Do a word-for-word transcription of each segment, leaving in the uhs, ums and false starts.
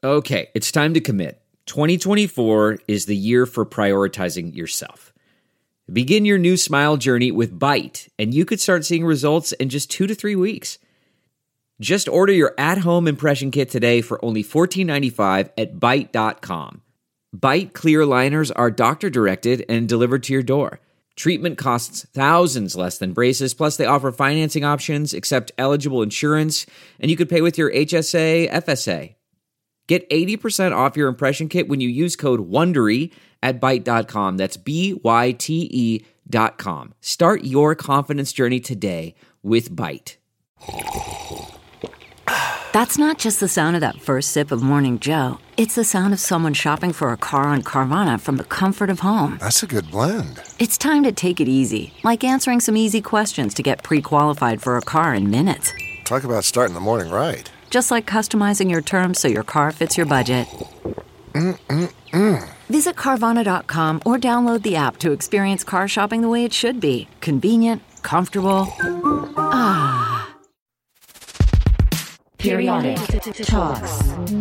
Okay, it's time to commit. twenty twenty-four is the year for prioritizing yourself. Begin your new smile journey with Byte, and you could start seeing results in just two to three weeks. Just order your at-home impression kit today for only fourteen ninety-five at byte dot com. Byte clear aligners are doctor-directed and delivered to your door. Treatment costs thousands less than braces, plus they offer financing options, accept eligible insurance, and you could pay with your H S A, F S A. Get eighty percent off your impression kit when you use code WONDERY at byte dot com. That's B Y T E dot com. Start your confidence journey today with Byte. That's not just the sound of that first sip of Morning Joe. It's the sound of someone shopping for a car on Carvana from the comfort of home. That's a good blend. It's time to take it easy, like answering some easy questions to get pre-qualified for a car in minutes. Talk about starting the morning right. Just like customizing your terms so your car fits your budget. Mm-mm-mm. Visit Carvana dot com or download the app to experience car shopping the way it should be. Convenient, comfortable. Ah. Periodic Talks.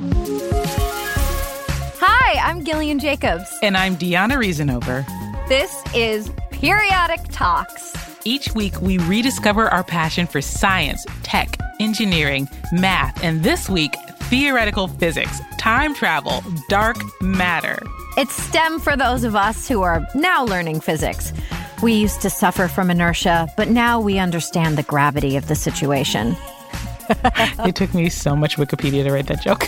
Hi, I'm Gillian Jacobs. And I'm Deanna Reasonover. This is Periodic Talks. Each week, we rediscover our passion for science, tech, engineering, math, and this week, theoretical physics, time travel, dark matter. It's STEM for those of us who are now learning physics. We used to suffer from inertia, but now we understand the gravity of the situation. It took me so much Wikipedia to write that joke.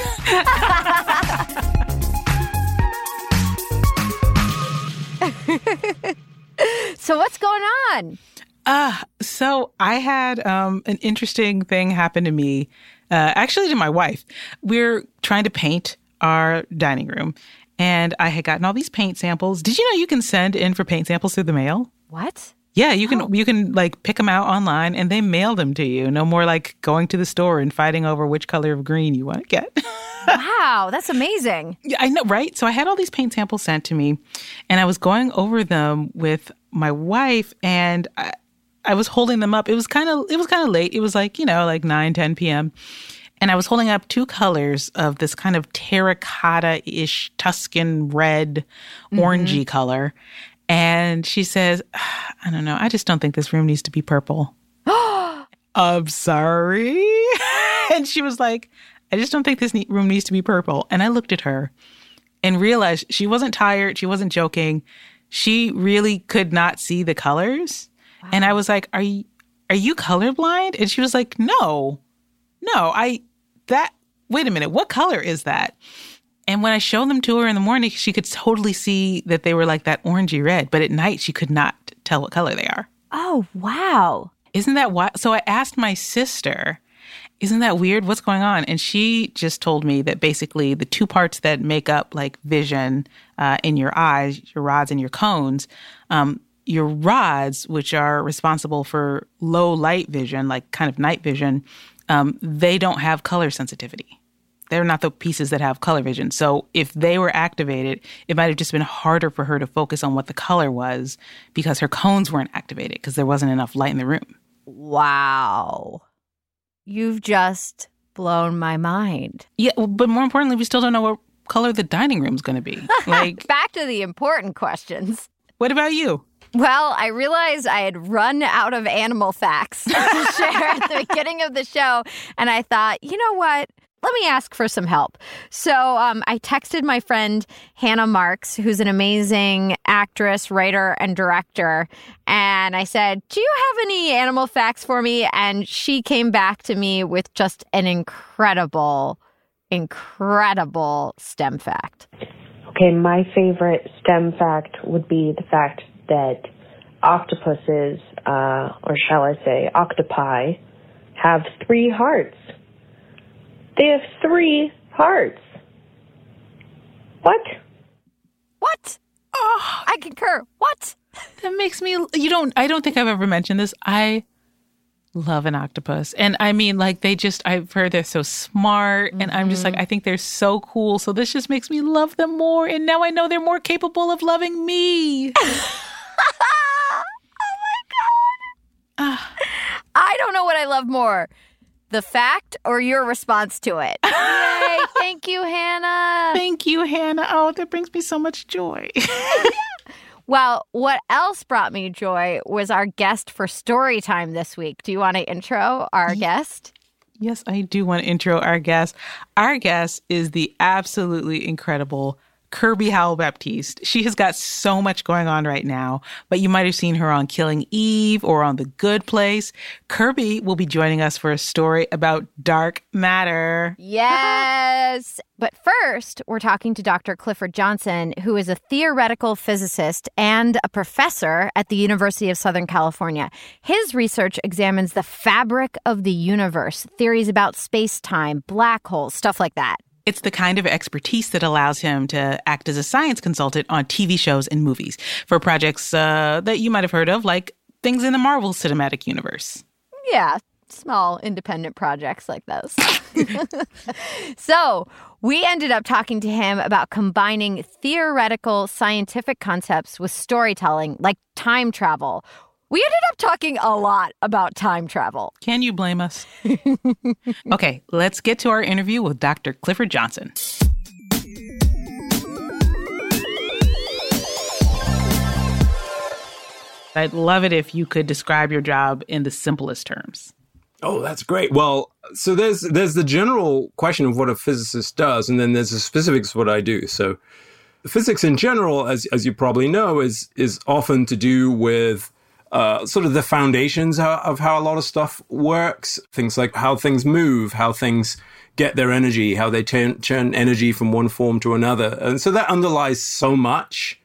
So what's going on? Uh, so I had um, an interesting thing happen to me, uh, actually to my wife. We're trying to paint our dining room, and I had gotten all these paint samples. Did you know you can send in for paint samples through the mail? What? Yeah, you can oh. you can like pick them out online, and they mail them to you. No more like going to the store and fighting over which color of green you want to get. Wow, that's amazing. Yeah, I know, right? So I had all these paint samples sent to me, and I was going over them with my wife, and I, I was holding them up. It was kind of it was kind of late. It was like, you know, like nine, ten p.m. And I was holding up two colors of this kind of terracotta-ish Tuscan red, mm-hmm. orangey color. And she says, I don't know, I just don't think this room needs to be purple. I'm sorry. And she was like, I just don't think this ne- room needs to be purple. And I looked at her and realized she wasn't tired. She wasn't joking. She really could not see the colors. Wow. And I was like, are you, are you colorblind? And she was like, no, no, I, that, wait a minute, what color is that? And when I showed them to her in the morning, she could totally see that they were like that orangey red. But at night, she could not tell what color they are. Oh, wow. Isn't that wild? So I asked my sister, isn't that weird? What's going on? And she just told me that basically the two parts that make up like vision uh, in your eyes, your rods and your cones, um, your rods, which are responsible for low light vision, like kind of night vision, um, they don't have color sensitivity. They're not the pieces that have color vision. So if they were activated, it might have just been harder for her to focus on what the color was because her cones weren't activated because there wasn't enough light in the room. Wow. You've just blown my mind. Yeah, but more importantly, we still don't know what color the dining room's going to be. Like, back to the important questions. What about you? Well, I realized I had run out of animal facts to share at the beginning of the show, and I thought, you know what? Let me ask for some help. So um, I texted my friend Hannah Marks, who's an amazing actress, writer, and director. And I said, do you have any animal facts for me? And she came back to me with just an incredible, incredible STEM fact. Okay, my favorite STEM fact would be the fact that octopuses, uh, or shall I say octopi, have three hearts. They have three hearts. What? What? Oh, I concur. What? That makes me, you don't, I don't think I've ever mentioned this. I love an octopus. And I mean, like, they just, I've heard they're so smart. And mm-hmm. I'm just like, I think they're so cool. So this just makes me love them more. And now I know they're more capable of loving me. Oh my God. Uh, I don't know what I love more. the fact or your response to it? Yay! Thank you, Hannah. Thank you, Hannah. Oh, that brings me so much joy. Well, what else brought me joy was our guest for story time this week. Do you want to intro our guest? Yes, I do want to intro our guest. Our guest is the absolutely incredible Kirby Howell-Baptiste. She has got so much going on right now, but you might have seen her on Killing Eve or on The Good Place. Kirby will be joining us for a story about dark matter. Yes. But first, we're talking to Doctor Clifford Johnson, who is a theoretical physicist and a professor at the University of Southern California. His research examines the fabric of the universe, theories about space-time, black holes, stuff like that. It's the kind of expertise that allows him to act as a science consultant on T V shows and movies for projects uh, that you might have heard of, like things in the Marvel Cinematic Universe. Yeah, small independent projects like those. So we ended up talking to him about combining theoretical scientific concepts with storytelling, like time travel. We ended up talking a lot about time travel. Can you blame us? Okay, let's get to our interview with Doctor Clifford Johnson. I'd love it if you could describe your job in the simplest terms. Oh, that's great. Well, so there's there's the general question of what a physicist does, and then there's the specifics of what I do. So physics in general, as as you probably know, is is often to do with Uh, sort of the foundations of how a lot of stuff works. Things like how things move, how things get their energy, how they turn, turn energy from one form to another. And so that underlies so much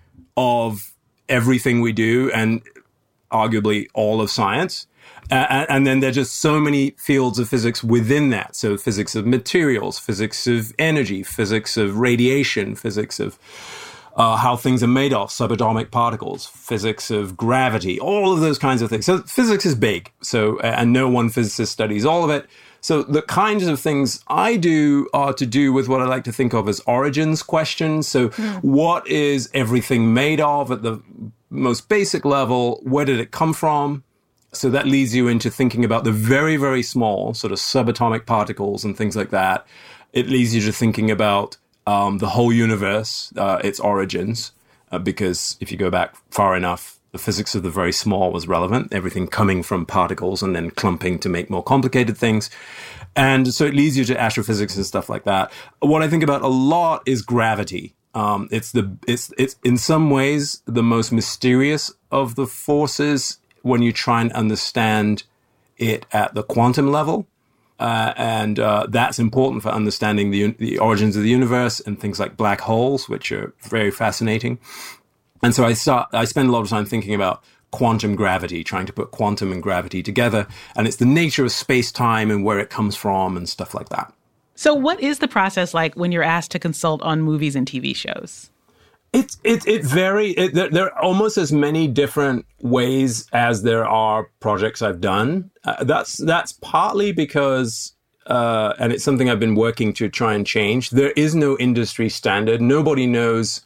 of everything we do and arguably all of science. Uh, and then there are just so many fields of physics within that. So physics of materials, physics of energy, physics of radiation, physics of Uh, how things are made of, subatomic particles, physics of gravity, all of those kinds of things. So physics is big, so and no one physicist studies all of it. So the kinds of things I do are to do with what I like to think of as origins questions. So mm. what is everything made of at the most basic level? Where did it come from? So that leads you into thinking about the very, very small sort of subatomic particles and things like that. It leads you to thinking about Um, the whole universe, uh, its origins, uh, because if you go back far enough, the physics of the very small was relevant, everything coming from particles and then clumping to make more complicated things. And so it leads you to astrophysics and stuff like that. What I think about a lot is gravity. Um, it's the it's it's in some ways the most mysterious of the forces when you try and understand it at the quantum level. Uh, and uh, that's important for understanding the, the origins of the universe and things like black holes, which are very fascinating. And so I start, I spend a lot of time thinking about quantum gravity, trying to put quantum and gravity together. And it's the nature of space-time and where it comes from and stuff like that. So what is the process like when you're asked to consult on movies and T V shows? It's it it very it, there, there are almost as many different ways as there are projects I've done. Uh, that's that's partly because, uh, and it's something I've been working to try and change. There is no industry standard. Nobody knows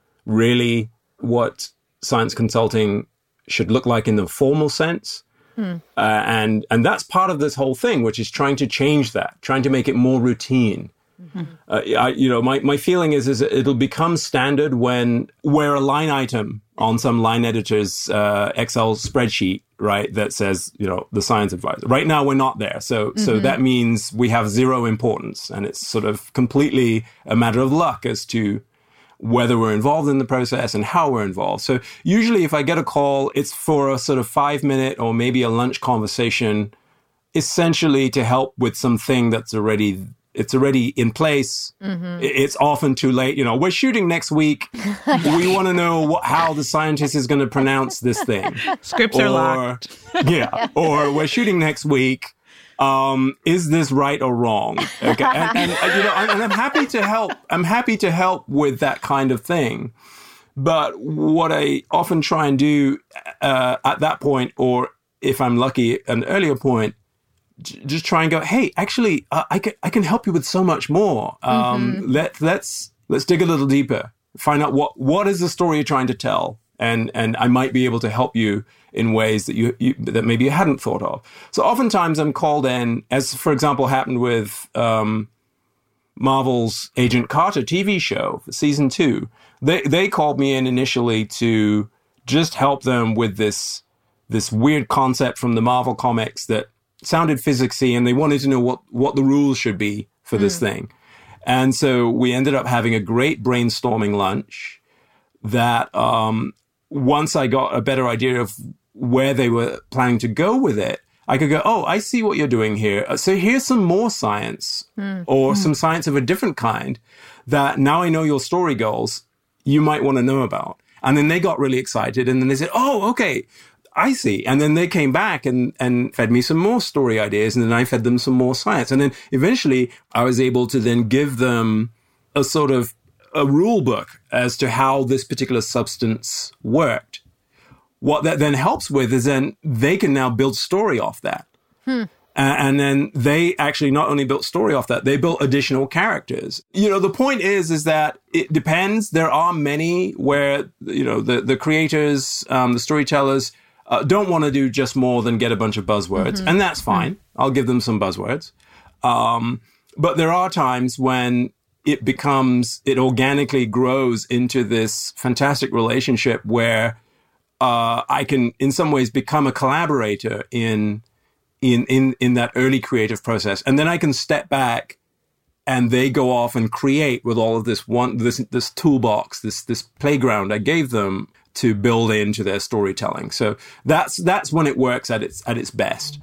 really what science consulting should look like in the formal sense. Hmm. Uh, and and that's part of this whole thing, which is trying to change that, trying to make it more routine. Mm-hmm. Uh, I, you know, my, my feeling is, is it'll become standard when where a line item on some line editor's uh, Excel spreadsheet, right, that says, you know, the science advisor. Right now, we're not there. So mm-hmm. so that means we have zero importance. And it's sort of completely a matter of luck as to whether we're involved in the process and how we're involved. So usually if I get a call, it's for a sort of five minute or maybe a lunch conversation, essentially to help with something that's already It's already in place. Mm-hmm. It's often too late. You know, we're shooting next week. We want to know what, how the scientist is going to pronounce this thing. Scripts or, are locked. Yeah. Or we're shooting next week. Um, is this right or wrong? Okay. And, and you know, and I'm happy to help. I'm happy to help with that kind of thing. But what I often try and do uh, at that point, or if I'm lucky, an earlier point, just try and go, hey, actually, uh, I can I can help you with so much more. Um, mm-hmm. Let let's let's dig a little deeper. Find out what what is the story you're trying to tell. And and I might be able to help you in ways that you, you that maybe you hadn't thought of. So oftentimes I'm called in, as for example happened with um, Marvel's Agent Carter T V show for season two. They they called me in initially to just help them with this this weird concept from the Marvel comics that sounded physicsy, and they wanted to know what what the rules should be for this mm. thing. And so we ended up having a great brainstorming lunch that um, once I got a better idea of where they were planning to go with it, I could go, oh, I see what you're doing here. So here's some more science mm. or mm. some science of a different kind that now I know your story goals, you might want to know about. And then they got really excited. And then they said, oh, okay, I see. And then they came back and, and fed me some more story ideas. And then I fed them some more science. And then eventually I was able to then give them a sort of a rule book as to how this particular substance worked. What that then helps with is then they can now build story off that. Hmm. Uh, and then they actually not only built story off that, they built additional characters. You know, the point is, is that it depends. There are many where, you know, the, the creators, um, the storytellers uh, don't want to do just more than get a bunch of buzzwords. Mm-hmm. And that's fine. Mm-hmm. I'll give them some buzzwords. Um, but there are times when it becomes, it organically grows into this fantastic relationship where uh, I can, in some ways, become a collaborator in, in, in, in that early creative process. And then I can step back and they go off and create with all of this one, this, this toolbox, this, this playground I gave them to build into their storytelling. So that's, that's when it works at its, at its best.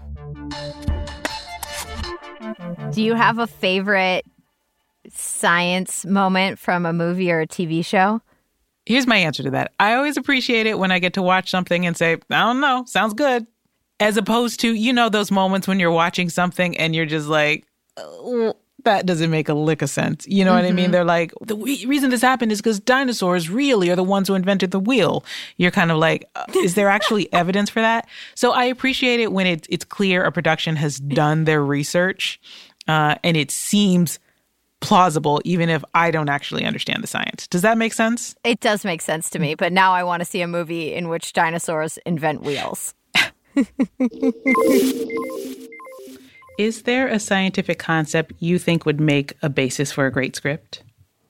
Do you have a favorite science moment from a movie or a T V show? Here's my answer to that. I always appreciate it when I get to watch something and say, I don't know, sounds good. As opposed to, you know, those moments when you're watching something and you're just like, oh, that doesn't make a lick of sense. You know mm-hmm. what I mean? They're like, the re- reason this happened is because dinosaurs really are the ones who invented the wheel. You're kind of like, uh, is there actually evidence for that? So I appreciate it when it, it's clear a production has done their research uh, and it seems plausible, even if I don't actually understand the science. Does that make sense? It does make sense to me, but now I want to see a movie in which dinosaurs invent wheels. Is there a scientific concept you think would make a basis for a great script?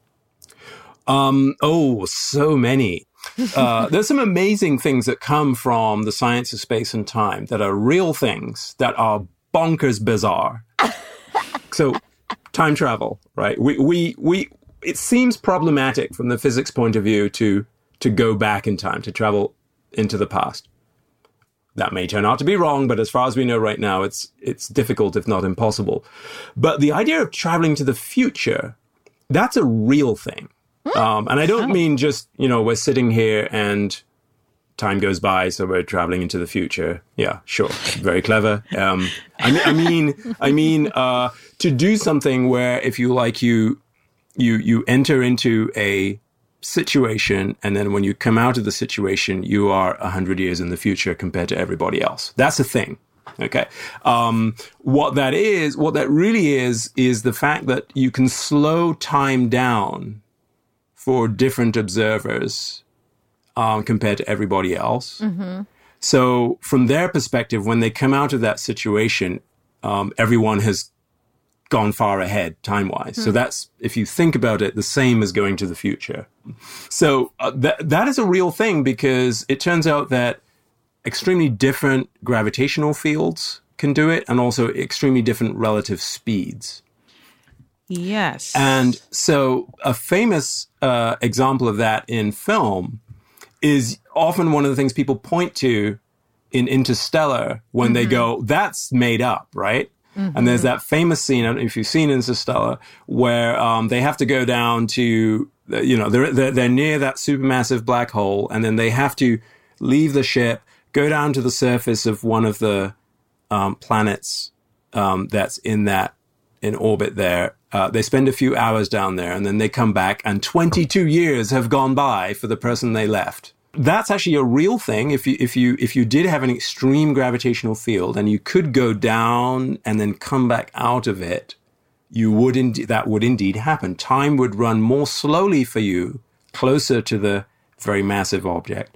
Um, oh, so many. Uh, there's some amazing things that come from the science of space and time that are real things that are bonkers bizarre. So, time travel, right? We, we, we, it seems problematic from the physics point of view to, to go back in time, to travel into the past. That may turn out to be wrong, but as far as we know right now, it's, it's difficult, if not impossible. But the idea of traveling to the future, that's a real thing. Um, and I don't mean just, you know, we're sitting here and time goes by, so we're traveling into the future. Yeah, sure. Very clever. Um, I mean, I mean, I mean, uh, to do something where, if you like, you, you, you enter into a situation, and then when you come out of the situation, you are a hundred years in the future compared to everybody else. That's a thing. Okay. Um, what that is, what that really is, is the fact that you can slow time down for different observers um, compared to everybody else. Mm-hmm. So from their perspective, when they come out of that situation, um, everyone has gone far ahead time-wise. Mm-hmm. So that's, if you think about it, the same as going to the future. So uh, that that is a real thing, because it turns out that extremely different gravitational fields can do it, and also extremely different relative speeds. Yes. And so a famous uh, example of that in film is often one of the things people point to in Interstellar when mm-hmm. they go, that's made up, right? Mm-hmm. And there's that famous scene, I don't know if you've seen Interstellar, where um, they have to go down to, you know, they're, they're, they're near that supermassive black hole, and then they have to leave the ship, go down to the surface of one of the um, planets um, that's in that, in orbit there. Uh, they spend a few hours down there, and then they come back, and twenty-two years have gone by for the person they left. That's actually a real thing. If you, if you, if you did have an extreme gravitational field and you could go down and then come back out of it, you would indeed, that would indeed happen. Time would run more slowly for you, closer to the very massive object.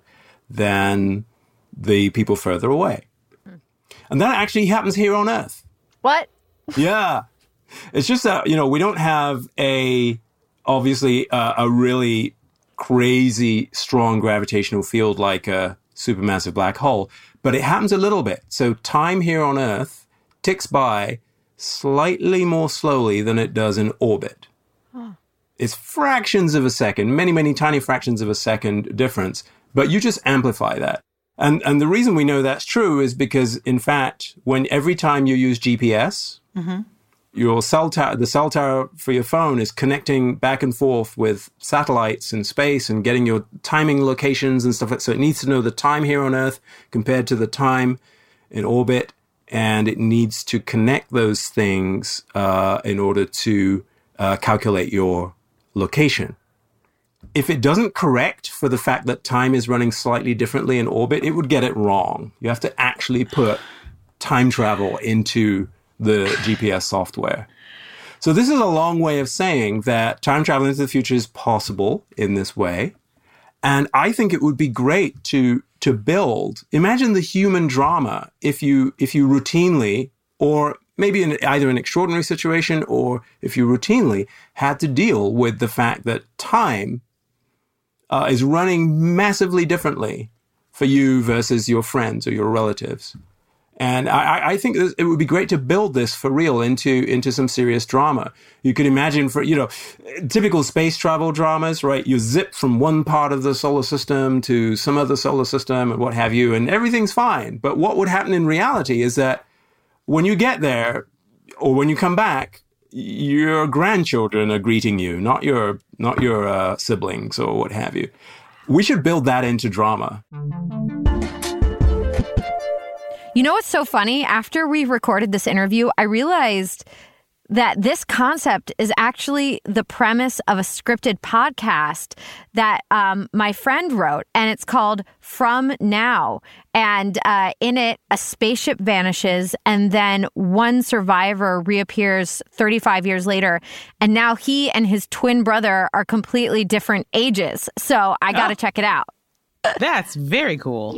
than the people further away. And that actually happens here on Earth. What? Yeah. It's just that, you know, we don't have a, obviously, uh, a really crazy strong gravitational field like a supermassive black hole, but it happens a little bit. So time here on Earth ticks by slightly more slowly than it does in orbit. Huh. It's fractions of a second, many, many tiny fractions of a second difference, but you just amplify that. And and the reason we know that's true is because, in fact, when every time you use G P S, mm-hmm. your cell tower, the cell tower for your phone is connecting back and forth with satellites in space and getting your timing locations and stuff like that. So it needs to know the time here on Earth compared to the time in orbit, and it needs to connect those things uh, in order to uh, calculate your location. If it doesn't correct for the fact that time is running slightly differently in orbit, it would get it wrong. You have to actually put time travel into the G P S software. So this is a long way of saying that time travel into the future is possible in this way. And I think it would be great to to build, imagine the human drama if you if you routinely, or maybe in either an extraordinary situation, or if you routinely had to deal with the fact that time uh, is running massively differently for you versus your friends or your relatives. And I, I think it would be great to build this for real into into some serious drama. You could imagine, for, you know, typical space travel dramas, right? You zip from one part of the solar system to some other solar system and what have you, and everything's fine. But what would happen in reality is that when you get there, or when you come back, your grandchildren are greeting you, not your not your uh, siblings or what have you. We should build that into drama. You know what's so funny? After we recorded this interview, I realized that this concept is actually the premise of a scripted podcast that um, my friend wrote, and it's called From Now. And uh, in it, a spaceship vanishes, and then one survivor reappears thirty-five years later, and now he and his twin brother are completely different ages. So I got to oh. check it out. That's very cool.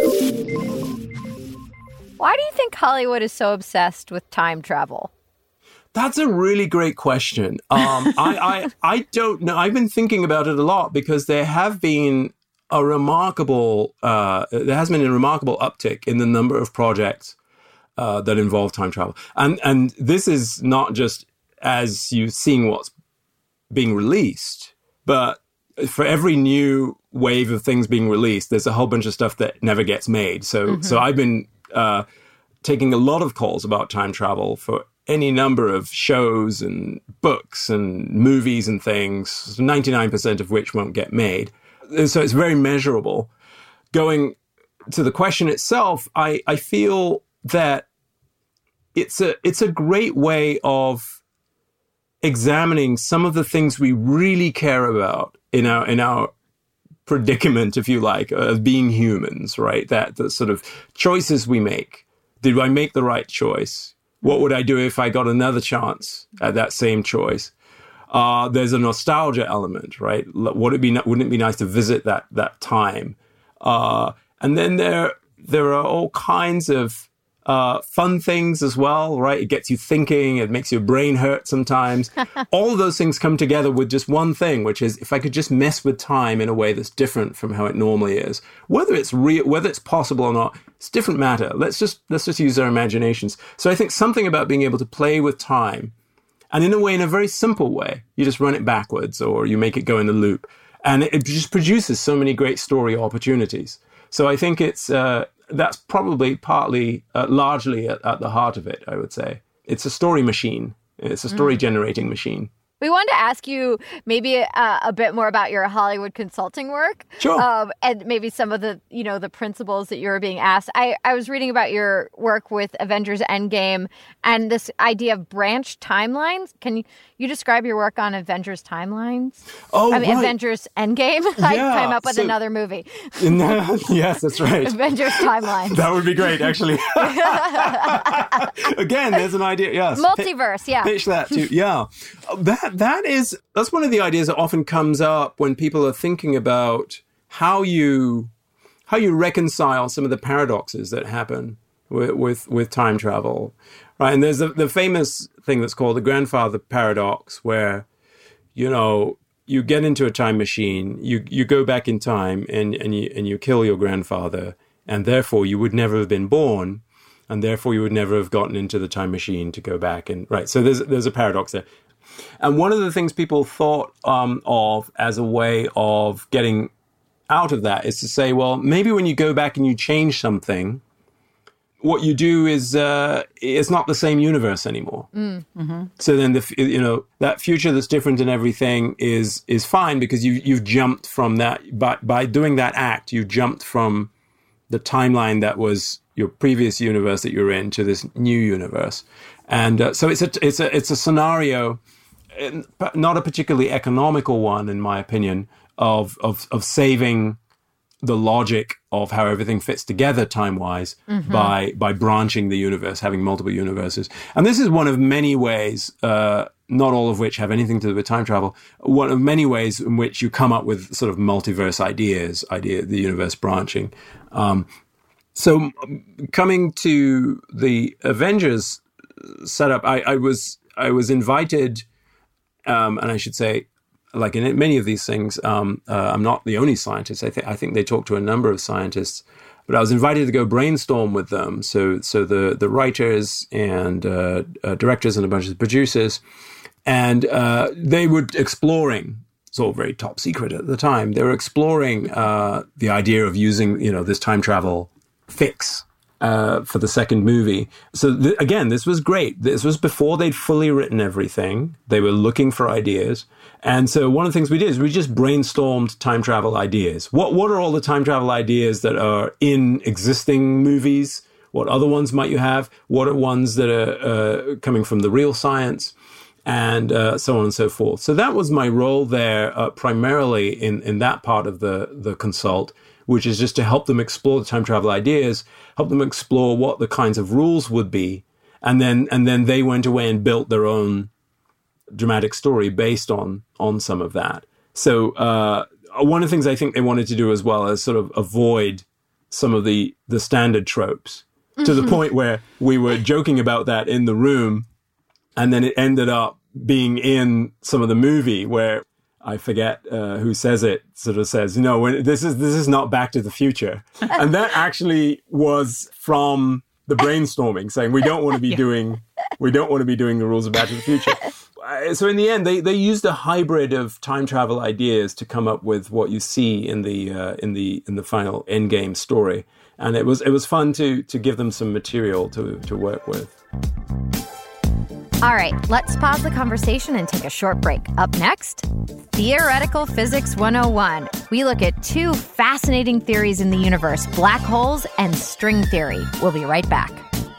Why do you think Hollywood is so obsessed with time travel? That's a really great question. Um, I, I I don't know. I've been thinking about it a lot because there have been a remarkable, uh, there has been a remarkable uptick in the number of projects uh, that involve time travel. And and this is not just as you seeing what's being released, but for every new wave of things being released, there's a whole bunch of stuff that never gets made. So mm-hmm. so I've been uh, taking a lot of calls about time travel for any number of shows and books and movies and things, ninety-nine percent of which won't get made. So it's very measurable. Going to the question itself, I, I feel that it's a it's a great way of examining some of the things we really care about in our in our predicament, if you like, of being humans, right? That the sort of choices we make. Did I make the right choice? What would I do if I got another chance at that same choice? Uh, there's a nostalgia element, right? Would it be wouldn't it be nice to visit that that time? Uh, and then there there are all kinds of uh, fun things as well, right? It gets you thinking. It makes your brain hurt sometimes. All of those things come together with just one thing, which is if I could just mess with time in a way that's different from how it normally is. Whether it's real, whether it's possible or not, it's a different matter. Let's just let's just use our imaginations. So I think something about being able to play with time, and in a way, in a very simple way, you just run it backwards or you make it go in a loop, and it, it just produces so many great story opportunities. So I think it's uh, that's probably partly, uh, largely at, at the heart of it, I would say. It's a story machine. It's a story generating machine. We wanted to ask you maybe uh, a bit more about your Hollywood consulting work. Sure. Um, and maybe some of the, you know, the principles that you were being asked. I, I was reading about your work with Avengers Endgame and this idea of branch timelines. Can you, you describe your work on Avengers timelines? Oh, I mean, right. Avengers Endgame? I Yeah, came up with so- another movie. No, yes, that's right. Avengers timelines. That would be great, actually. Again, there's an idea. Yes, Multiverse, yeah. Pitch that too. Yeah, that that is that's one of the ideas that often comes up when people are thinking about how you how you reconcile some of the paradoxes that happen with with, with time travel, right? And there's a, the famous thing that's called the grandfather paradox, where, you know, you get into a time machine, you you go back in time, and and you and you kill your grandfather, and therefore you would never have been born, and therefore you would never have gotten into the time machine to go back and right. So there's there's a paradox there. And one of the things people thought um, of as a way of getting out of that is to say, well, maybe when you go back and you change something, what you do is uh, it's not the same universe anymore. Mm. Mm-hmm. So then the you know that future that's different in everything is is fine, because you you've jumped from that by by doing that act. You jumped from the timeline that was your previous universe that you're in to this new universe, and uh, so it's a it's a it's a scenario, not a particularly economical one, in my opinion, of of of saving the logic of how everything fits together time-wise mm-hmm. by by branching the universe, having multiple universes. And this is one of many ways, uh, not all of which have anything to do with time travel, one of many ways in which you come up with sort of multiverse ideas, idea the universe branching. Um, so coming to the Avengers setup, I, I was I was invited, um, and I should say, like in many of these things, um, uh, I'm not the only scientist. I think I think they talk to a number of scientists, but I was invited to go brainstorm with them. So, so the the writers and uh, uh, directors and a bunch of producers, and uh, they were exploring. It's all very top secret at the time. They were exploring uh, the idea of using, you know, this time travel fix uh, for the second movie. So th- again, this was great. This was before they'd fully written everything. They were looking for ideas. And so one of the things we did is we just brainstormed time travel ideas. What what are all the time travel ideas that are in existing movies? What other ones might you have? What are ones that are uh, coming from the real science? And uh, so on and so forth. So that was my role there, uh, primarily in, in that part of the, the consult, which is just to help them explore the time travel ideas, help them explore what the kinds of rules would be. And then and then they went away and built their own dramatic story based on on some of that. So uh, one of the things I think they wanted to do as well is sort of avoid some of the the standard tropes mm-hmm. to the point where we were joking about that in the room, and then it ended up being in some of the movie where I forget uh, who says it, sort of says, you know, when, this is this is not Back to the Future. And that actually was from the brainstorming, saying we don't want to be yeah. doing we don't want to be doing the rules of Back to the Future. So in the end, they, they used a hybrid of time travel ideas to come up with what you see in the uh, in the in the final Endgame story, and it was it was fun to to give them some material to to work with. All right, let's pause the conversation and take a short break. Up next, Theoretical Physics one oh one. We look at two fascinating theories in the universe: black holes and string theory. We'll be right back.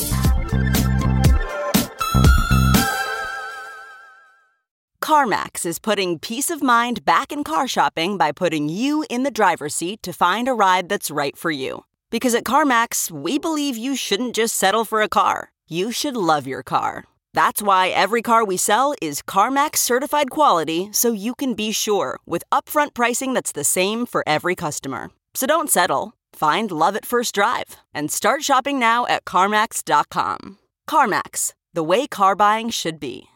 CarMax is putting peace of mind back in car shopping by putting you in the driver's seat to find a ride that's right for you. Because at CarMax, we believe you shouldn't just settle for a car. You should love your car. That's why every car we sell is CarMax certified quality, so you can be sure with upfront pricing that's the same for every customer. So don't settle. Find love at first drive and start shopping now at CarMax dot com. CarMax, the way car buying should be.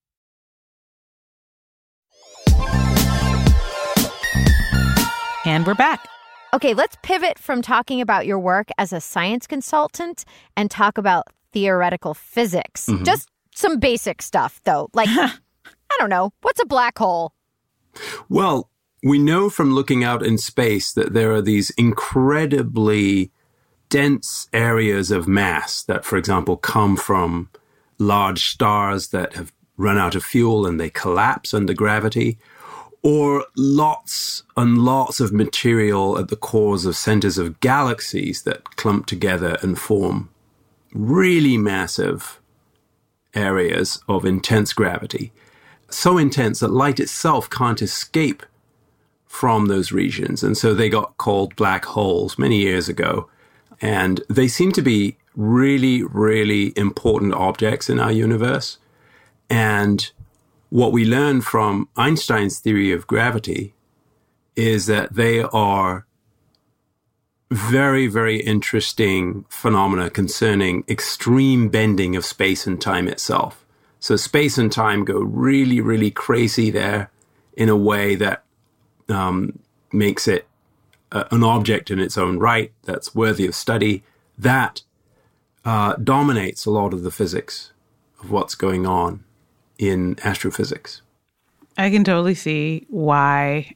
And we're back. Okay, let's pivot from talking about your work as a science consultant and talk about theoretical physics. Mm-hmm. Just some basic stuff, though. Like, I don't know, what's a black hole? Well, we know from looking out in space that there are these incredibly dense areas of mass that, for example, come from large stars that have run out of fuel and they collapse under gravity, or lots and lots of material at the cores of centers of galaxies that clump together and form really massive areas of intense gravity. So intense that light itself can't escape from those regions. And so they got called black holes many years ago. And they seem to be really, really important objects in our universe. And what we learn from Einstein's theory of gravity is that they are very, very interesting phenomena concerning extreme bending of space and time itself. So space and time go really, really crazy there in a way that um, makes it uh, an object in its own right that's worthy of study. That uh, dominates a lot of the physics of what's going on in astrophysics. I can totally see why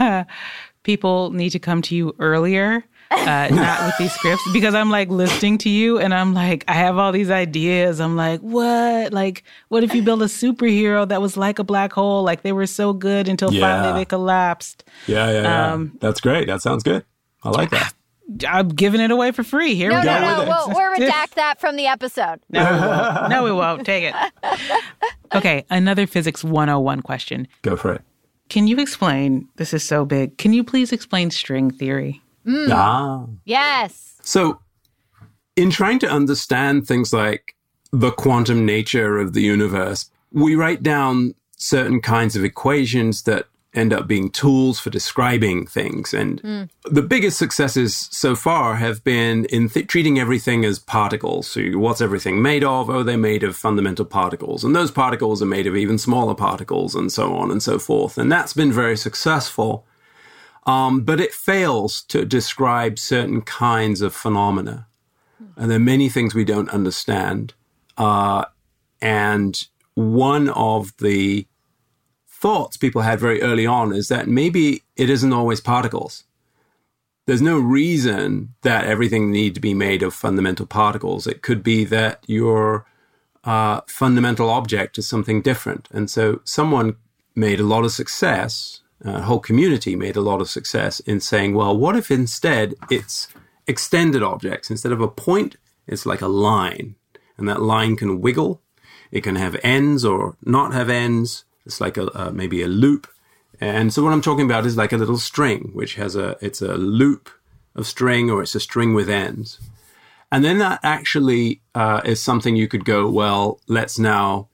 people need to come to you earlier, uh, not with these scripts, because I'm like listening to you and I'm like, I have all these ideas. I'm like, what? Like, what if you build a superhero that was like a black hole? Like they were so good until Yeah. finally they collapsed. Yeah, yeah, yeah. Um, That's great. That sounds good. I like that. I'm giving it away for free. Here No, we go. no, no. with it. We'll, we'll redact that from the episode. No, we won't. No, we won't. Take it. Okay, another Physics one oh one question. Go for it. Can you explain, this is so big, can you please explain string theory? Mm. Ah. Yes. So, in trying to understand things like the quantum nature of the universe, we write down certain kinds of equations that end up being tools for describing things. And mm. the biggest successes so far have been in th- treating everything as particles. So what's everything made of? Oh, they're made of fundamental particles. And those particles are made of even smaller particles and so on and so forth. And that's been very successful. Um, but it fails to describe certain kinds of phenomena. And there are many things we don't understand. Uh, and one of the thoughts people had very early on is that maybe it isn't always particles. There's no reason that everything needs to be made of fundamental particles. It could be that your uh, fundamental object is something different. And so someone made a lot of success, a whole community made a lot of success in saying, well, what if instead it's extended objects? Instead of a point, it's like a line. And that line can wiggle. It can have ends or not have ends. It's like a uh, maybe a loop. And so what I'm talking about is like a little string, which has a, it's a loop of string or it's a string with ends. And then that actually uh, is something you could go, well, let's now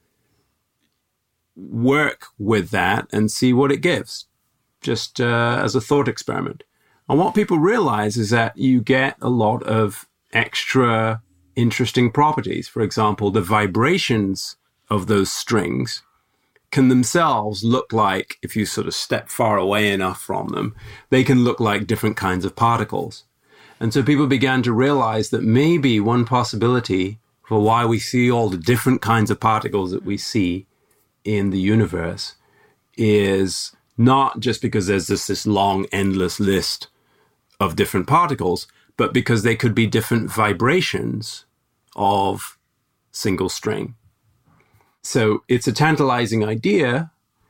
work with that and see what it gives, just uh, as a thought experiment. And what people realize is that you get a lot of extra interesting properties. For example, the vibrations of those strings can themselves look like, if you sort of step far away enough from them, they can look like different kinds of particles. And so people began to realize that maybe one possibility for why we see all the different kinds of particles that we see in the universe is not just because there's this, this long, endless list of different particles, but because they could be different vibrations of single string. So it's a tantalizing idea,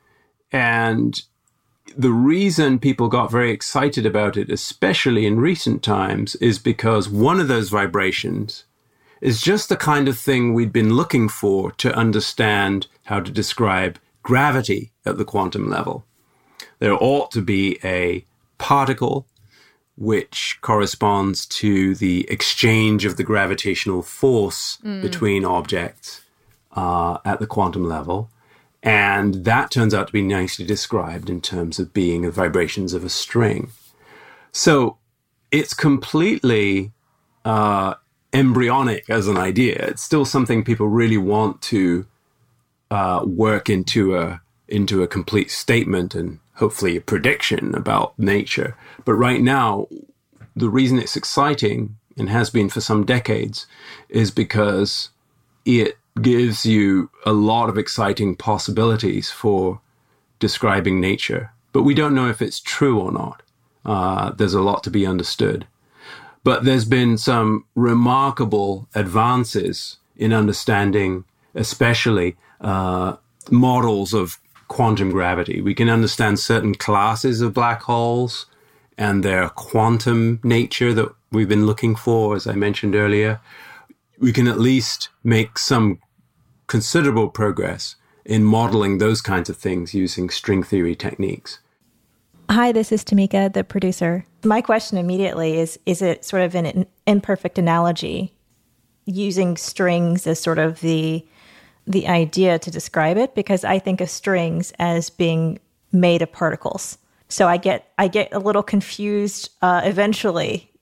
and the reason people got very excited about it, especially in recent times, is because one of those vibrations is just the kind of thing we'd been looking for to understand how to describe gravity at the quantum level. There ought to be a particle which corresponds to the exchange of the gravitational force mm. between objects Uh, at the quantum level. And that turns out to be nicely described in terms of being the vibrations of a string. So it's completely uh, embryonic as an idea. It's still something people really want to uh, work into a, into a complete statement and hopefully a prediction about nature. But right now, the reason it's exciting, and has been for some decades, is because it gives you a lot of exciting possibilities for describing nature. But we don't know if it's true or not. Uh, there's a lot to be understood. But there's been some remarkable advances in understanding, especially uh, models of quantum gravity. We can understand certain classes of black holes and their quantum nature that we've been looking for, as I mentioned earlier. We can at least make some considerable progress in modeling those kinds of things using string theory techniques. Hi, this is Tamika, the producer. My question immediately is, is it sort of an imperfect analogy, using strings as sort of the the idea to describe it? Because I think of strings as being made of particles. So I get I get a little confused uh, eventually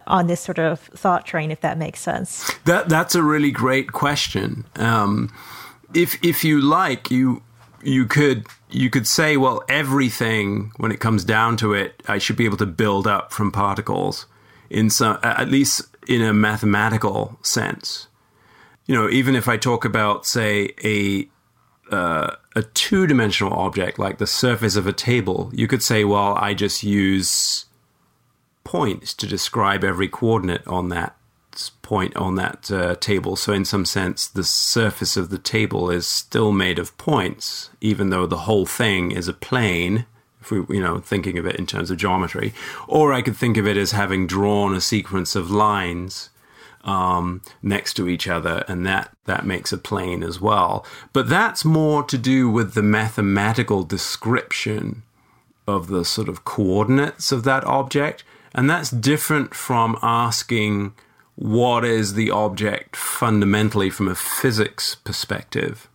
on this sort of thought train, if that makes sense? That that's a really great question. Um, if if you like, you you could you could say, well, everything, when it comes down to it, I should be able to build up from particles in some, at least in a mathematical sense. You know, even if I talk about, say, a uh, a two-dimensional object like the surface of a table, you could say, well, I just use points to describe every coordinate on that point on that uh, table. So in some sense, the surface of the table is still made of points, even though the whole thing is a plane, if we, you know, thinking of it in terms of geometry. Or I could think of it as having drawn a sequence of lines um, next to each other, and that, that makes a plane as well. But that's more to do with the mathematical description of the sort of coordinates of that object. And that's different from asking what is the object fundamentally from a physics perspective.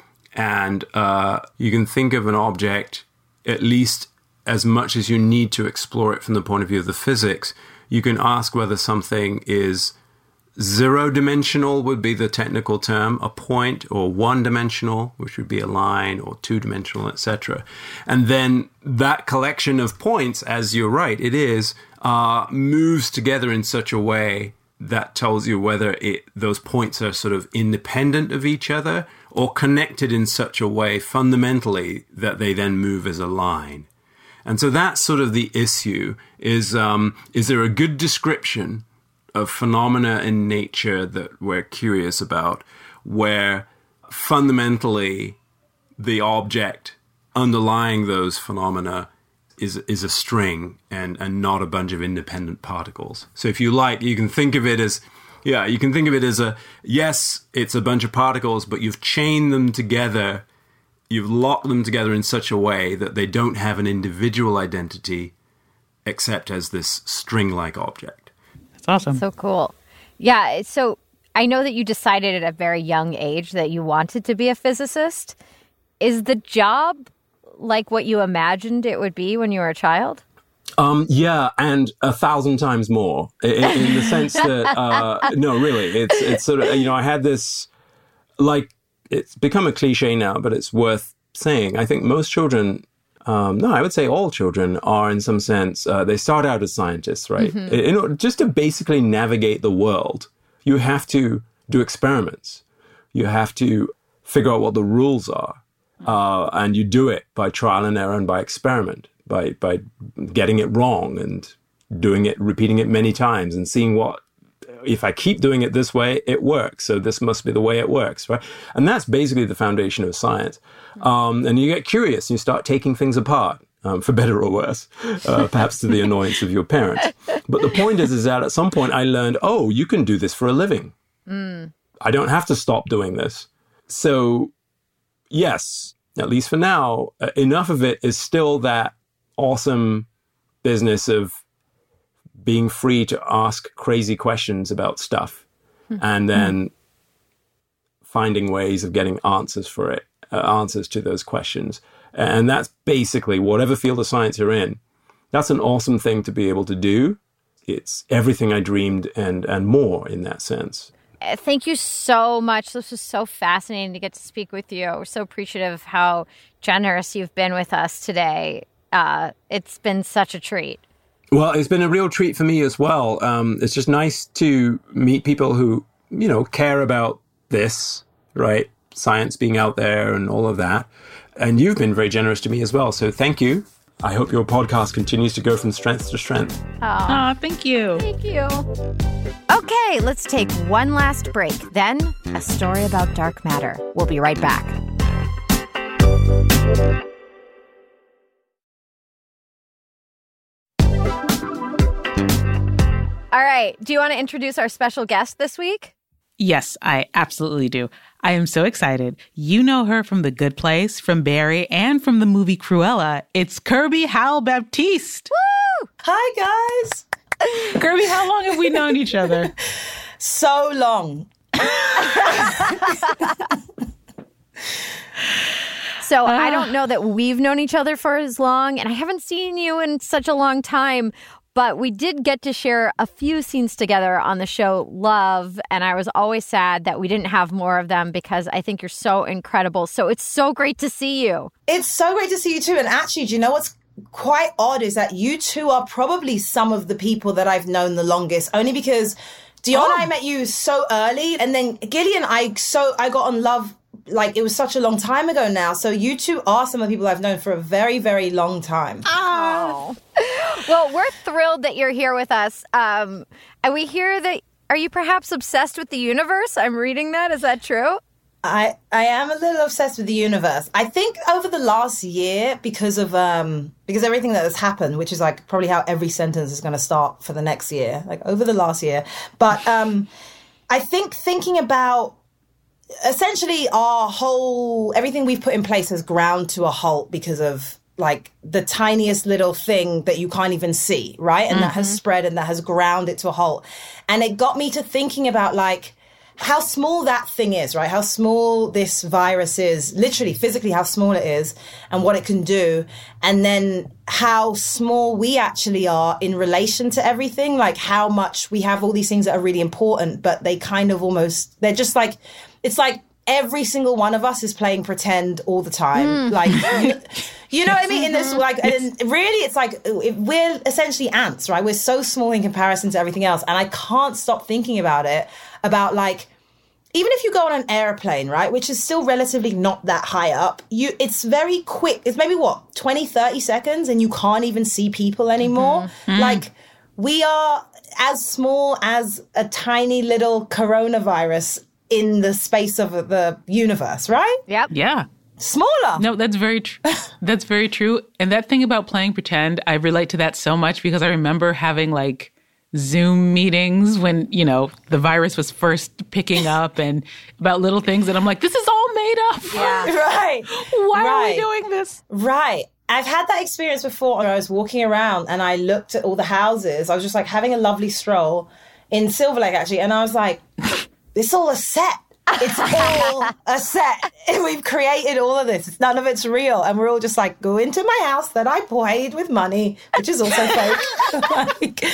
And uh, you can think of an object, at least as much as you need to explore it from the point of view of the physics. You can ask whether something is zero-dimensional, would be the technical term, a point, or one-dimensional, which would be a line, or two-dimensional, et cetera. And then that collection of points, as you're right, it is, uh, moves together in such a way that tells you whether it, those points are sort of independent of each other or connected in such a way fundamentally that they then move as a line. And so that's sort of the issue, is, um, is there a good description of phenomena in nature that we're curious about, where fundamentally the object underlying those phenomena is is a string and, and not a bunch of independent particles. So if you like, you can think of it as, yeah, you can think of it as a, yes, it's a bunch of particles, but you've chained them together, you've locked them together in such a way that they don't have an individual identity except as this string-like object. That's awesome. So cool. Yeah. So I know that you decided at a very young age that you wanted to be a physicist. Is the job like what you imagined it would be when you were a child? Um, yeah, and a thousand times more, in, in the sense that, uh, no, really, it's it's sort of, you know, I had this, like, it's become a cliche now, but it's worth saying. I think most children, um, no, I would say all children are in some sense, uh, they start out as scientists, right? Mm-hmm. In order, just to basically navigate the world, you have to do experiments. You have to figure out what the rules are. Uh, and you do it by trial and error and by experiment, by by getting it wrong and doing it, repeating it many times and seeing what, if I keep doing it this way, it works. So this must be the way it works, right? And that's basically the foundation of science. Um, and you get curious, you start taking things apart, um, for better or worse, uh, perhaps to the annoyance of your parents. But the point is, is that at some point I learned, oh, you can do this for a living. Mm. I don't have to stop doing this. So yes, at least for now, uh, enough of it is still that awesome business of being free to ask crazy questions about stuff mm-hmm. and then finding ways of getting answers for it, uh, answers to those questions. And that's basically whatever field of science you're in. That's an awesome thing to be able to do. It's everything I dreamed and and more in that sense. Thank you so much. This was so fascinating to get to speak with you. We're so appreciative of how generous you've been with us today. Uh, it's been such a treat. Well, it's been a real treat for me as well. Um, it's just nice to meet people who, you know, care about this, right? Science being out there and all of that. And you've been very generous to me as well. So thank you. I hope your podcast continues to go from strength to strength. Aw, thank you. Thank you. Okay, let's take one last break. Then, a story about dark matter. We'll be right back. All right. Do you want to introduce our special guest this week? Yes, I absolutely do. I am so excited. You know her from The Good Place, from Barry, and from the movie Cruella. It's Kirby Howell-Baptiste. Woo! Hi, guys. Kirby, how long have we known each other? So long. So I don't know that we've known each other for as long, and I haven't seen you in such a long time. But we did get to share a few scenes together on the show Love, and I was always sad that we didn't have more of them because I think you're so incredible. So it's so great to see you. It's so great to see you too. And actually, do you know what's quite odd is that you two are probably some of the people that I've known the longest, only because Dion, oh. I met you so early, and then Gillian, I so I got on Love, like it was such a long time ago now. So you two are some of the people I've known for a very, very long time. Oh. Well, we're thrilled that you're here with us. Um, and we hear that, are you perhaps obsessed with the universe? I'm reading that. Is that true? I, I am a little obsessed with the universe. I think over the last year, because of um because everything that has happened, which is like probably how every sentence is going to start for the next year, like over the last year. But um, I think thinking about essentially our whole, everything we've put in place has ground to a halt because of like the tiniest little thing that you can't even see, right? And mm-hmm. that has spread and that has ground it to a halt. And it got me to thinking about like how small that thing is, right? How small this virus is, literally, physically, how small it is and what it can do. And then how small we actually are in relation to everything, like how much we have all these things that are really important, but they kind of almost, they're just like, it's like every single one of us is playing pretend all the time. Mm. Like, you, you know what I mean? In this, like, and really, it's like, we're essentially ants, right? We're so small in comparison to everything else. And I can't stop thinking about it, about like, even if you go on an airplane, right, which is still relatively not that high up, you it's very quick. It's maybe, what, twenty, thirty seconds, and you can't even see people anymore. Mm-hmm. Like, we are as small as a tiny little coronavirus in the space of the universe, right? Yep. Yeah. Smaller. No, that's very true. That's very true. And that thing about playing pretend, I relate to that so much because I remember having, like, Zoom meetings when, you know, the virus was first picking up and about little things. And I'm like, this is all made up. Yeah. Right. Why right. are we doing this? Right. I've had that experience before when I was walking around and I looked at all the houses. I was just like having a lovely stroll in Silver Lake, actually. And I was like, it's all a set. It's all a set. We've created all of this. None of it's real. And we're all just like, go into my house that I paid with money, which is also fake. like,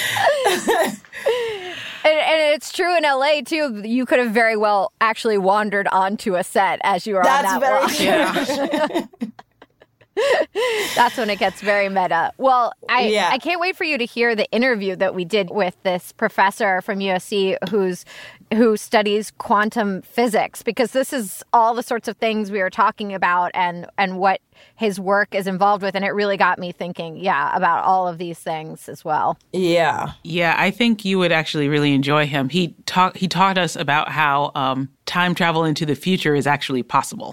and, and it's true in L A, too. You could have very well actually wandered onto a set as you were that's on that very walk. true. Yeah. That's when it gets very meta. Well, I, yeah. I can't wait for you to hear the interview that we did with this professor from U S C who's who studies quantum physics, because this is all the sorts of things we were talking about and, and what his work is involved with. And it really got me thinking, yeah, about all of these things as well. Yeah. Yeah, I think you would actually really enjoy him. He, talk, he taught us about how um, time travel into the future is actually possible.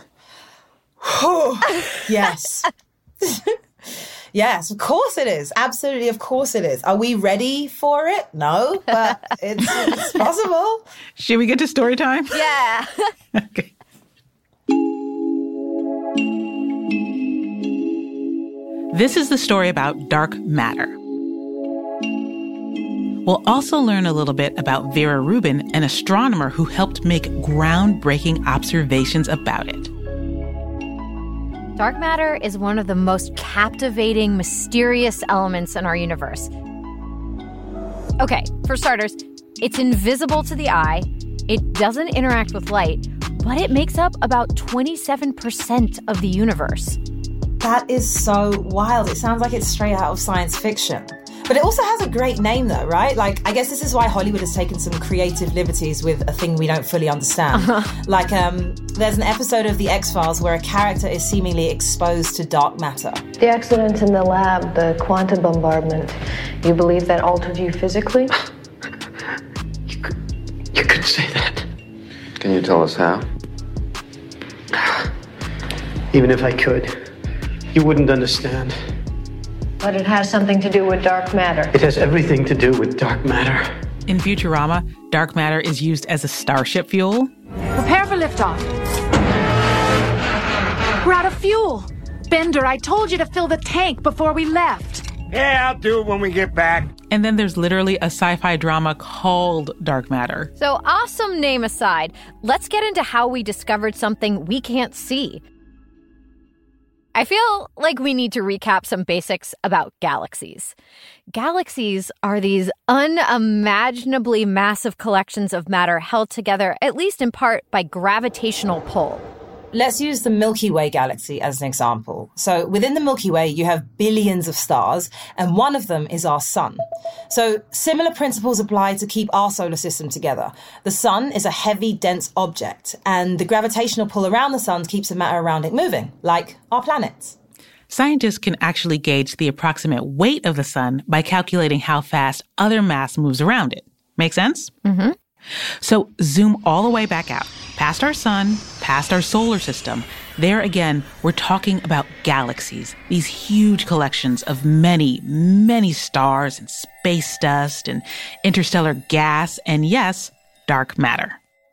Yes. Yes, of course it is. Absolutely, of course it is. Are we ready for it? No, but it's, it's possible. Should we get to story time? Yeah. Okay. This is the story about dark matter. We'll also learn a little bit about Vera Rubin, an astronomer who helped make groundbreaking observations about it. Dark matter is one of the most captivating, mysterious elements in our universe. Okay, for starters, it's invisible to the eye, it doesn't interact with light, but it makes up about twenty-seven percent of the universe. That is so wild. It sounds like it's straight out of science fiction. But it also has a great name, though, right? Like, I guess this is why Hollywood has taken some creative liberties with a thing we don't fully understand. Uh-huh. Like, um, there's an episode of The X-Files where a character is seemingly exposed to dark matter. The accident in the lab, the quantum bombardment, you believe that altered you physically? You could, you could say that. Can you tell us how? Even if I could, you wouldn't understand. But it has something to do with dark matter. It has everything to do with dark matter. In Futurama, dark matter is used as a starship fuel. Prepare for liftoff. We're out of fuel. Bender, I told you to fill the tank before we left. Yeah, I'll do it when we get back. And then there's literally a sci-fi drama called Dark Matter. So, awesome name aside, let's get into how we discovered something we can't see. I feel like we need to recap some basics about galaxies. Galaxies are these unimaginably massive collections of matter held together, at least in part, by gravitational pull. Let's use the Milky Way galaxy as an example. So within the Milky Way, you have billions of stars, and one of them is our sun. So similar principles apply to keep our solar system together. The sun is a heavy, dense object, and the gravitational pull around the sun keeps the matter around it moving, like our planets. Scientists can actually gauge the approximate weight of the sun by calculating how fast other mass moves around it. Make sense? Mm-hmm. So zoom all the way back out, past our sun, past our solar system. There again, we're talking about galaxies, these huge collections of many, many stars and space dust and interstellar gas and, yes, dark matter.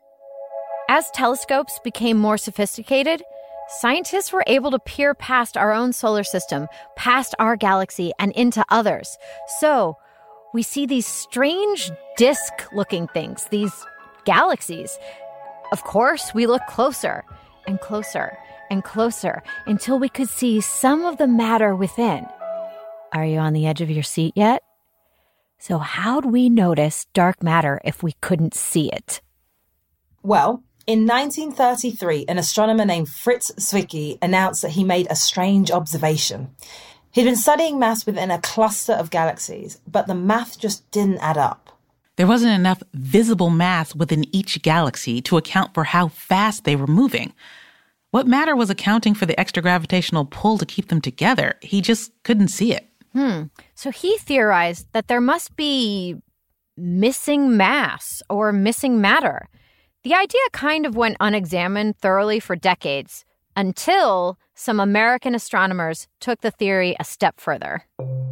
As telescopes became more sophisticated, scientists were able to peer past our own solar system, past our galaxy, and into others. So we see these strange disk-looking things, these galaxies. Of course, we look closer and closer and closer until we could see some of the matter within. Are you on the edge of your seat yet? So how'd we notice dark matter if we couldn't see it? Well, in nineteen thirty-three, an astronomer named Fritz Zwicky announced that he made a strange observation. He'd been studying mass within a cluster of galaxies, but the math just didn't add up. There wasn't enough visible mass within each galaxy to account for how fast they were moving. What matter was accounting for the extra gravitational pull to keep them together? He just couldn't see it. Hmm. So he theorized that there must be missing mass or missing matter. The idea kind of went unexamined thoroughly for decades, until some American astronomers took the theory a step further.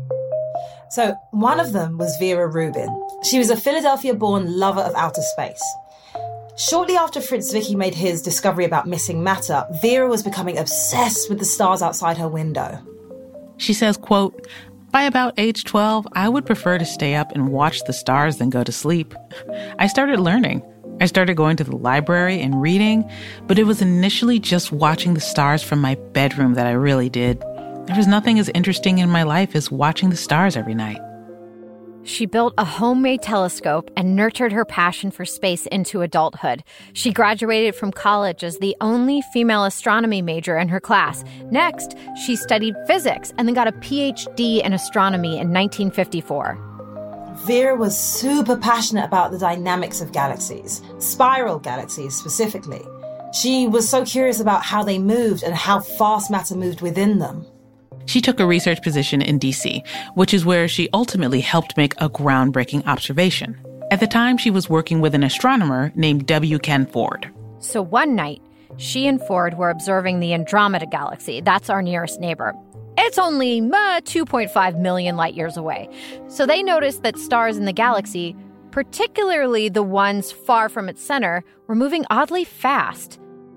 So one of them was Vera Rubin. She was a Philadelphia-born lover of outer space. Shortly after Fritz Zwicky made his discovery about missing matter, Vera was becoming obsessed with the stars outside her window. She says, quote, "By about age twelve, I would prefer to stay up and watch the stars than go to sleep. I started learning. I started going to the library and reading, but it was initially just watching the stars from my bedroom that I really did. There was nothing as interesting in my life as watching the stars every night." She built a homemade telescope and nurtured her passion for space into adulthood. She graduated from college as the only female astronomy major in her class. Next, she studied physics and then got a P H D in astronomy in nineteen fifty-four. Vera was super passionate about the dynamics of galaxies, spiral galaxies specifically. She was so curious about how they moved and how fast matter moved within them. She took a research position in D C, which is where she ultimately helped make a groundbreaking observation. At the time, she was working with an astronomer named W. Ken Ford. So one night, she and Ford were observing the Andromeda Galaxy. That's our nearest neighbor. It's only uh, two point five million light years away. So they noticed that stars in the galaxy, particularly the ones far from its center, were moving oddly fast.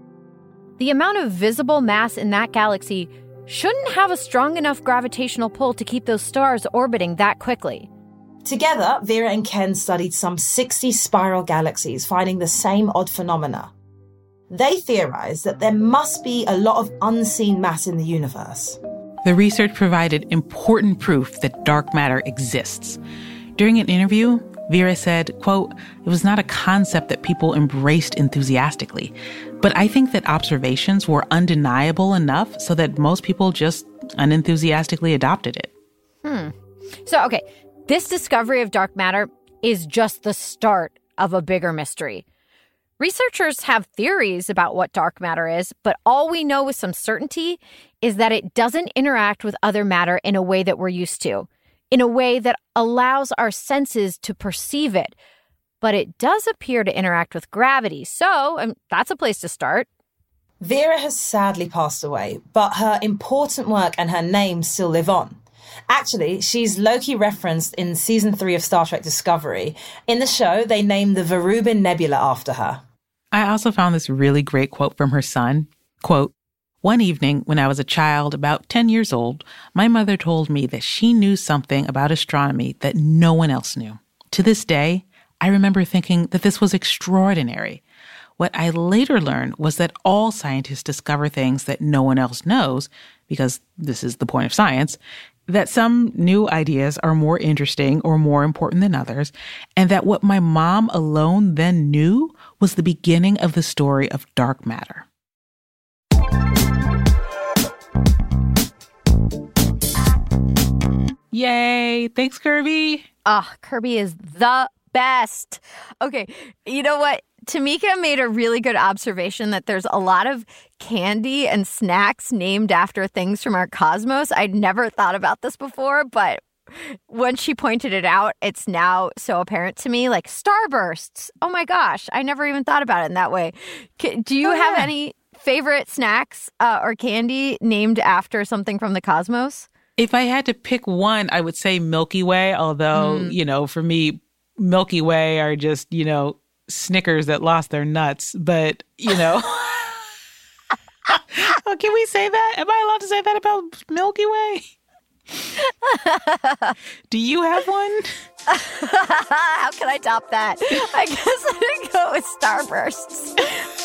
The amount of visible mass in that galaxy shouldn't have a strong enough gravitational pull to keep those stars orbiting that quickly. Together, Vera and Ken studied some sixty spiral galaxies, finding the same odd phenomena. They theorized that there must be a lot of unseen mass in the universe. The research provided important proof that dark matter exists. During an interview, Vera said, quote, "It was not a concept that people embraced enthusiastically, but I think that observations were undeniable enough so that most people just unenthusiastically adopted it." Hmm. So, okay, this discovery of dark matter is just the start of a bigger mystery. Researchers have theories about what dark matter is, but all we know with some certainty is that it doesn't interact with other matter in a way that we're used to, in a way that allows our senses to perceive it. But it does appear to interact with gravity, so um, that's a place to start. Vera has sadly passed away, but her important work and her name still live on. Actually, she's low-key referenced in season three of Star Trek Discovery. In the show, they named the Verubin Nebula after her. I also found this really great quote from her son. Quote, "One evening when I was a child, about ten years old, my mother told me that she knew something about astronomy that no one else knew. To this day, I remember thinking that this was extraordinary. What I later learned was that all scientists discover things that no one else knows, because this is the point of science, that some new ideas are more interesting or more important than others, and that what my mom alone then knew was the beginning of the story of dark matter. Yay! Thanks, Kirby. Oh, Kirby is the best. Okay, you know what? Tamika made a really good observation that there's a lot of candy and snacks named after things from our cosmos. I'd never thought about this before, but when she pointed it out, it's now so apparent to me, like Starbursts. Oh my gosh, I never even thought about it in that way. Do you oh, have yeah. any favorite snacks uh, or candy named after something from the cosmos? If I had to pick one, I would say Milky Way, although, mm. you know, for me, Milky Way are just, you know, Snickers that lost their nuts. But, you know, oh, can we say that? Am I allowed to say that about Milky Way? Do you have one? How can I top that? I guess I'm going to go with Starbursts.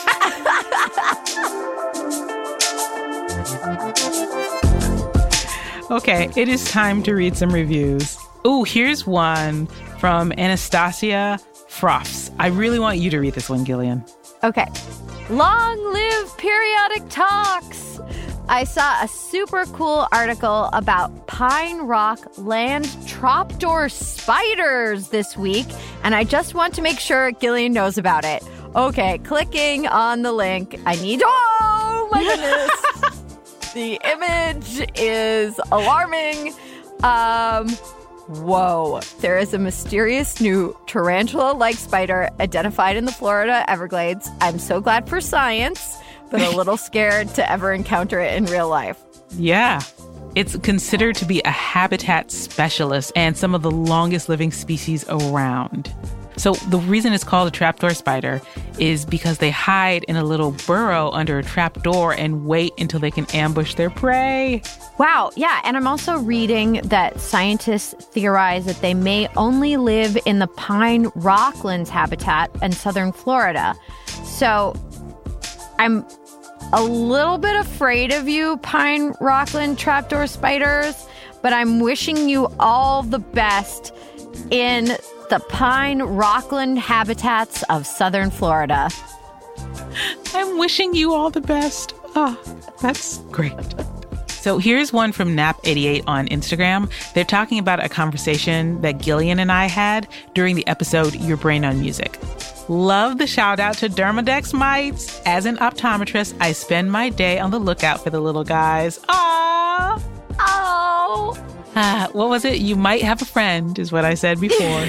Okay, it is time to read some reviews. Ooh, here's one from Anastasia Froffs. I really want you to read this one, Gillian. Okay. Long live Periodic Talks! I saw a super cool article about Pine Rock land trapdoor spiders this week, and I just want to make sure Gillian knows about it. Okay, clicking on the link. I need... Oh, my goodness! The image is alarming. Um, whoa. There is a mysterious new tarantula-like spider identified in the Florida Everglades. I'm so glad for science, but a little scared to ever encounter it in real life. Yeah. It's considered to be a habitat specialist and some of the longest living species around. So the reason it's called a trapdoor spider is because they hide in a little burrow under a trapdoor and wait until they can ambush their prey. Wow, yeah, and I'm also reading that scientists theorize that they may only live in the pine rocklands habitat in southern Florida. So I'm a little bit afraid of you, pine rockland trapdoor spiders, but I'm wishing you all the best in the pine rockland habitats of southern Florida. I'm wishing you all the best. Oh, that's great. So here's one from Nap eighty-eight on Instagram. They're talking about a conversation that Gillian and I had during the episode Your Brain on Music. Love the shout out to Dermadex mites. As an optometrist, I spend my day on the lookout for the little guys. Aww. Oh. Ah, what was it? You might have a friend, is what I said before.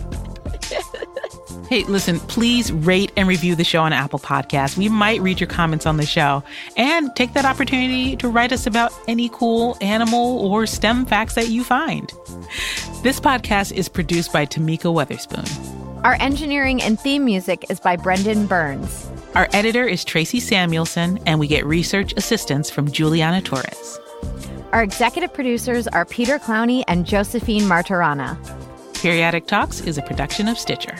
Hey, listen, please rate and review the show on Apple Podcasts. We might read your comments on the show. And take that opportunity to write us about any cool animal or STEM facts that you find. This podcast is produced by Tamika Weatherspoon. Our engineering and theme music is by Brendan Burns. Our editor is Tracy Samuelson, and we get research assistance from Juliana Torres. Our executive producers are Peter Clowney and Josephine Martirana. Periodic Talks is a production of Stitcher.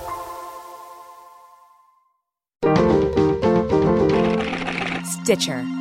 Stitcher.